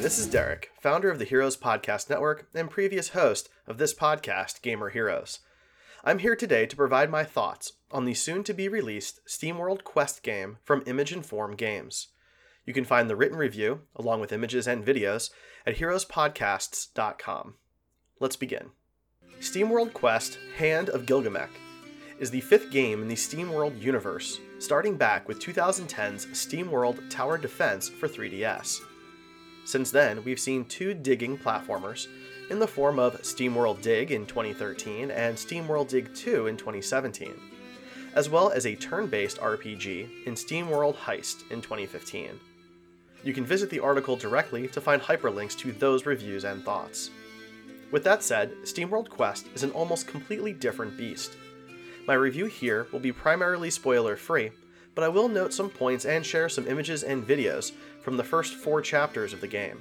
This is Derek, founder of the Heroes Podcast Network and previous host of this podcast, Gamer Heroes. I'm here today to provide my thoughts on the soon-to-be-released SteamWorld Quest game from Image & Form Games. You can find the written review, along with images and videos, at heroespodcasts.com. Let's begin. SteamWorld Quest Hand of Gilgamesh is the fifth game in the SteamWorld universe, starting back with 2010's SteamWorld Tower Defense for 3DS. Since then, we've seen two digging platformers in the form of SteamWorld Dig in 2013 and SteamWorld Dig 2 in 2017, as well as a turn-based RPG in SteamWorld Heist in 2015. You can visit the article directly to find hyperlinks to those reviews and thoughts. With that said, SteamWorld Quest is an almost completely different beast. My review here will be primarily spoiler-free, but I will note some points and share some images and videos from the first 4 chapters of the game.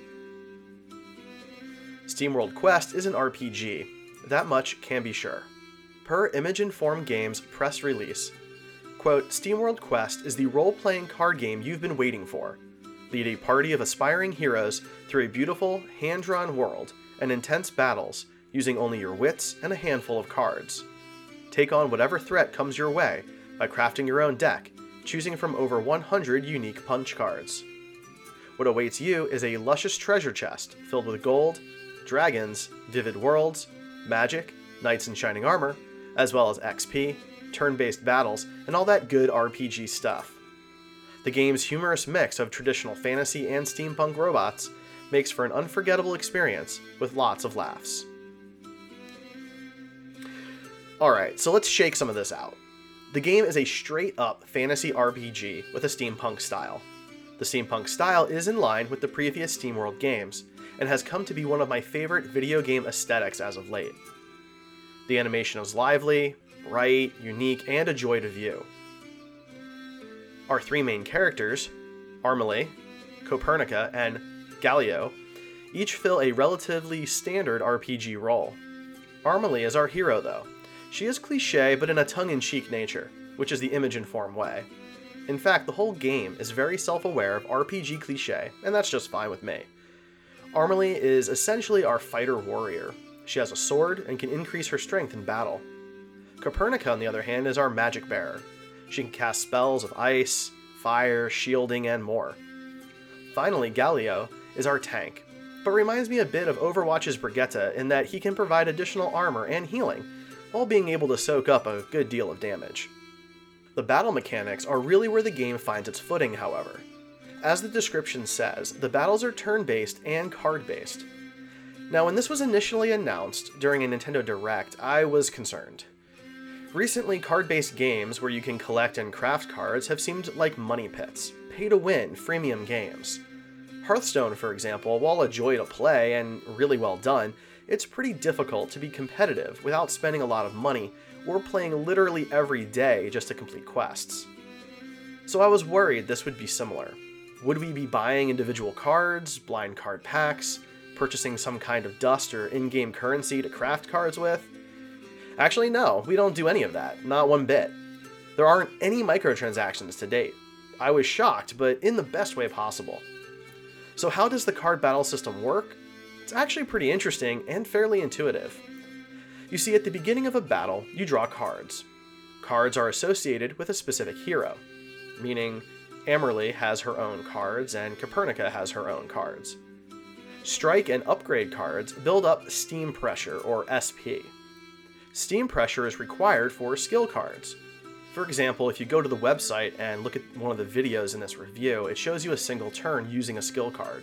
SteamWorld Quest is an RPG, that much can be sure. Per Image & Form Games press release, quote, SteamWorld Quest is the role-playing card game you've been waiting for. Lead a party of aspiring heroes through a beautiful, hand-drawn world and intense battles using only your wits and a handful of cards. Take on whatever threat comes your way by crafting your own deck, choosing from over 100 unique punch cards. What awaits you is a luscious treasure chest filled with gold, dragons, vivid worlds, magic, knights in shining armor, as well as XP, turn-based battles, and all that good RPG stuff. The game's humorous mix of traditional fantasy and steampunk robots makes for an unforgettable experience with lots of laughs. Alright, so let's shake some of this out. The game is a straight-up fantasy RPG with a steampunk style. The steampunk style is in line with the previous SteamWorld games, and has come to be one of my favorite video game aesthetics as of late. The animation is lively, bright, unique, and a joy to view. Our 3 main characters, Armely, Copernica, and Galio, each fill a relatively standard RPG role. Armely is our hero though. She is cliché, but in a tongue-in-cheek nature, which is the Image & Form way. In fact, the whole game is very self-aware of RPG cliché, and that's just fine with me. Armely is essentially our fighter-warrior. She has a sword and can increase her strength in battle. Copernica, on the other hand, is our magic bearer. She can cast spells of ice, fire, shielding, and more. Finally, Galio is our tank, but reminds me a bit of Overwatch's Brigitte in that he can provide additional armor and healing, while being able to soak up a good deal of damage. The battle mechanics are really where the game finds its footing, however. As the description says, the battles are turn-based and card-based. Now, when this was initially announced during a Nintendo Direct, I was concerned. Recently, card-based games where you can collect and craft cards have seemed like money pits, pay-to-win freemium games. Hearthstone, for example, while a joy to play and really well done, it's pretty difficult to be competitive without spending a lot of money or playing literally every day just to complete quests. So I was worried this would be similar. Would we be buying individual cards, blind card packs, purchasing some kind of dust or in-game currency to craft cards with? Actually, no, we don't do any of that, not one bit. There aren't any microtransactions to date. I was shocked, but in the best way possible. So how does the card battle system work? It's actually pretty interesting and fairly intuitive. You see, at the beginning of a battle, you draw cards. Cards are associated with a specific hero, meaning Amerly has her own cards and Copernica has her own cards. Strike and upgrade cards build up Steam Pressure, or SP. Steam Pressure is required for skill cards. For example, if you go to the website and look at one of the videos in this review, it shows you a single turn using a skill card.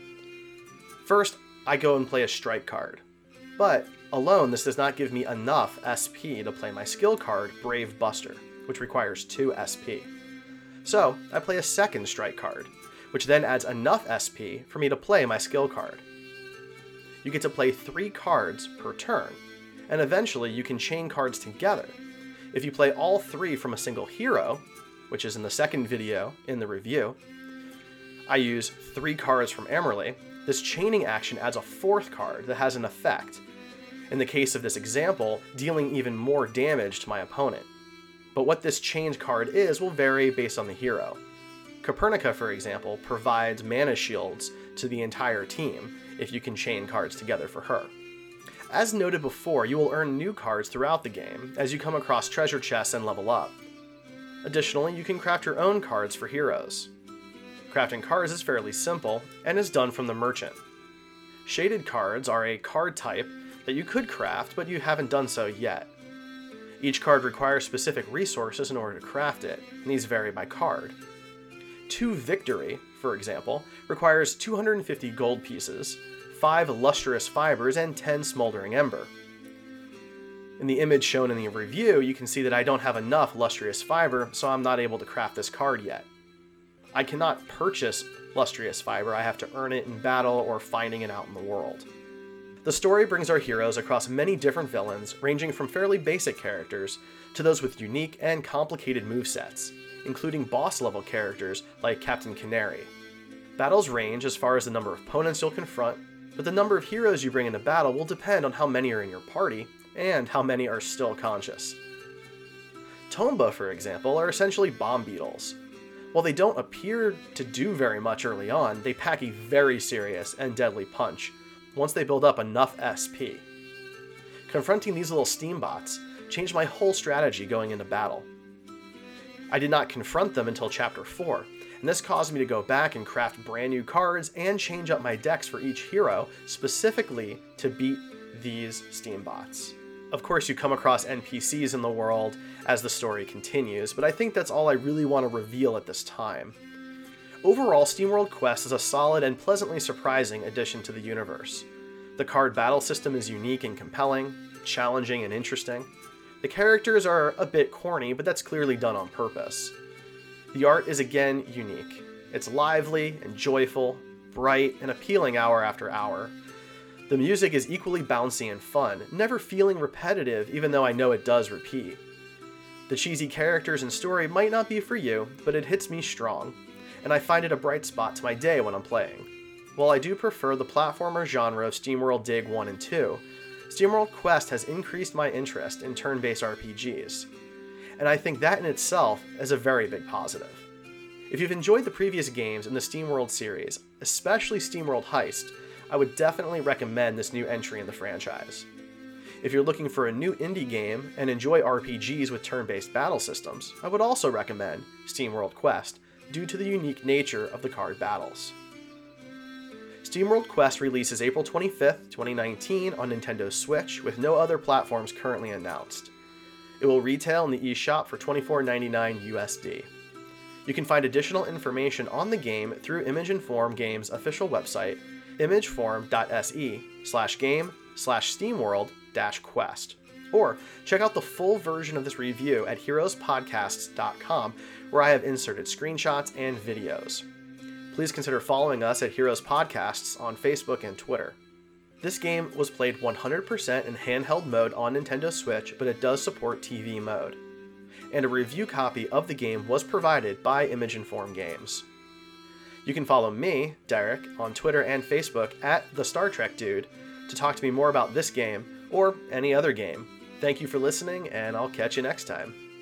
First, I go and play a strike card. But alone, this does not give me enough SP to play my skill card, Brave Buster, which requires 2 SP. So, I play a second strike card, which then adds enough SP for me to play my skill card. You get to play 3 cards per turn, and eventually you can chain cards together. If you play all 3 from a single hero, which is in the second video in the review, I use 3 cards from Amerly. This chaining action adds a 4th card that has an effect, in the case of this example, dealing even more damage to my opponent. But what this chained card is will vary based on the hero. Copernica, for example, provides mana shields to the entire team if you can chain cards together for her. As noted before, you will earn new cards throughout the game as you come across treasure chests and level up. Additionally, you can craft your own cards for heroes. Crafting cards is fairly simple and is done from the merchant. Shaded cards are a card type that you could craft, but you haven't done so yet. Each card requires specific resources in order to craft it, and these vary by card. 2 Victory, for example, requires 250 gold pieces, 5 Lustrous Fibers, and 10 Smoldering Ember. In the image shown in the review, you can see that I don't have enough Lustrous Fiber, so I'm not able to craft this card yet. I cannot purchase Lustrous Fiber, I have to earn it in battle or finding it out in the world. The story brings our heroes across many different villains, ranging from fairly basic characters to those with unique and complicated movesets, including boss-level characters like Captain Canary. Battles range as far as the number of opponents you'll confront, but the number of heroes you bring into battle will depend on how many are in your party, and how many are still conscious. Tomba, for example, are essentially bomb beetles. While they don't appear to do very much early on, they pack a very serious and deadly punch once they build up enough SP. Confronting these little steambots changed my whole strategy going into battle. I did not confront them until Chapter 4, and this caused me to go back and craft brand new cards and change up my decks for each hero specifically to beat these steambots. Of course, you come across NPCs in the world as the story continues, but I think that's all I really want to reveal at this time. Overall, SteamWorld Quest is a solid and pleasantly surprising addition to the universe. The card battle system is unique and compelling, challenging and interesting. The characters are a bit corny, but that's clearly done on purpose. The art is again unique. It's lively and joyful, bright and appealing hour after hour. The music is equally bouncy and fun, never feeling repetitive even though I know it does repeat. The cheesy characters and story might not be for you, but it hits me strong, and I find it a bright spot to my day when I'm playing. While I do prefer the platformer genre of SteamWorld Dig 1 and 2, SteamWorld Quest has increased my interest in turn-based RPGs, and I think that in itself is a very big positive. If you've enjoyed the previous games in the SteamWorld series, especially SteamWorld Heist, I would definitely recommend this new entry in the franchise. If you're looking for a new indie game and enjoy RPGs with turn-based battle systems, I would also recommend SteamWorld Quest due to the unique nature of the card battles. SteamWorld Quest releases April 25th, 2019 on Nintendo Switch with no other platforms currently announced. It will retail in the eShop for $24.99 USD. You can find additional information on the game through Image Inform Games' official website, imageform.se/game/SteamWorld-Quest. Or check out the full version of this review at heroespodcasts.com, where I have inserted screenshots and videos. Please consider following us at Heroes Podcasts on Facebook and Twitter. This game was played 100% in handheld mode on Nintendo Switch, but it does support TV mode. And a review copy of the game was provided by Image Inform Games. You can follow me, Derek, on Twitter and Facebook at The Star Trek Dude to talk to me more about this game or any other game. Thank you for listening, and I'll catch you next time.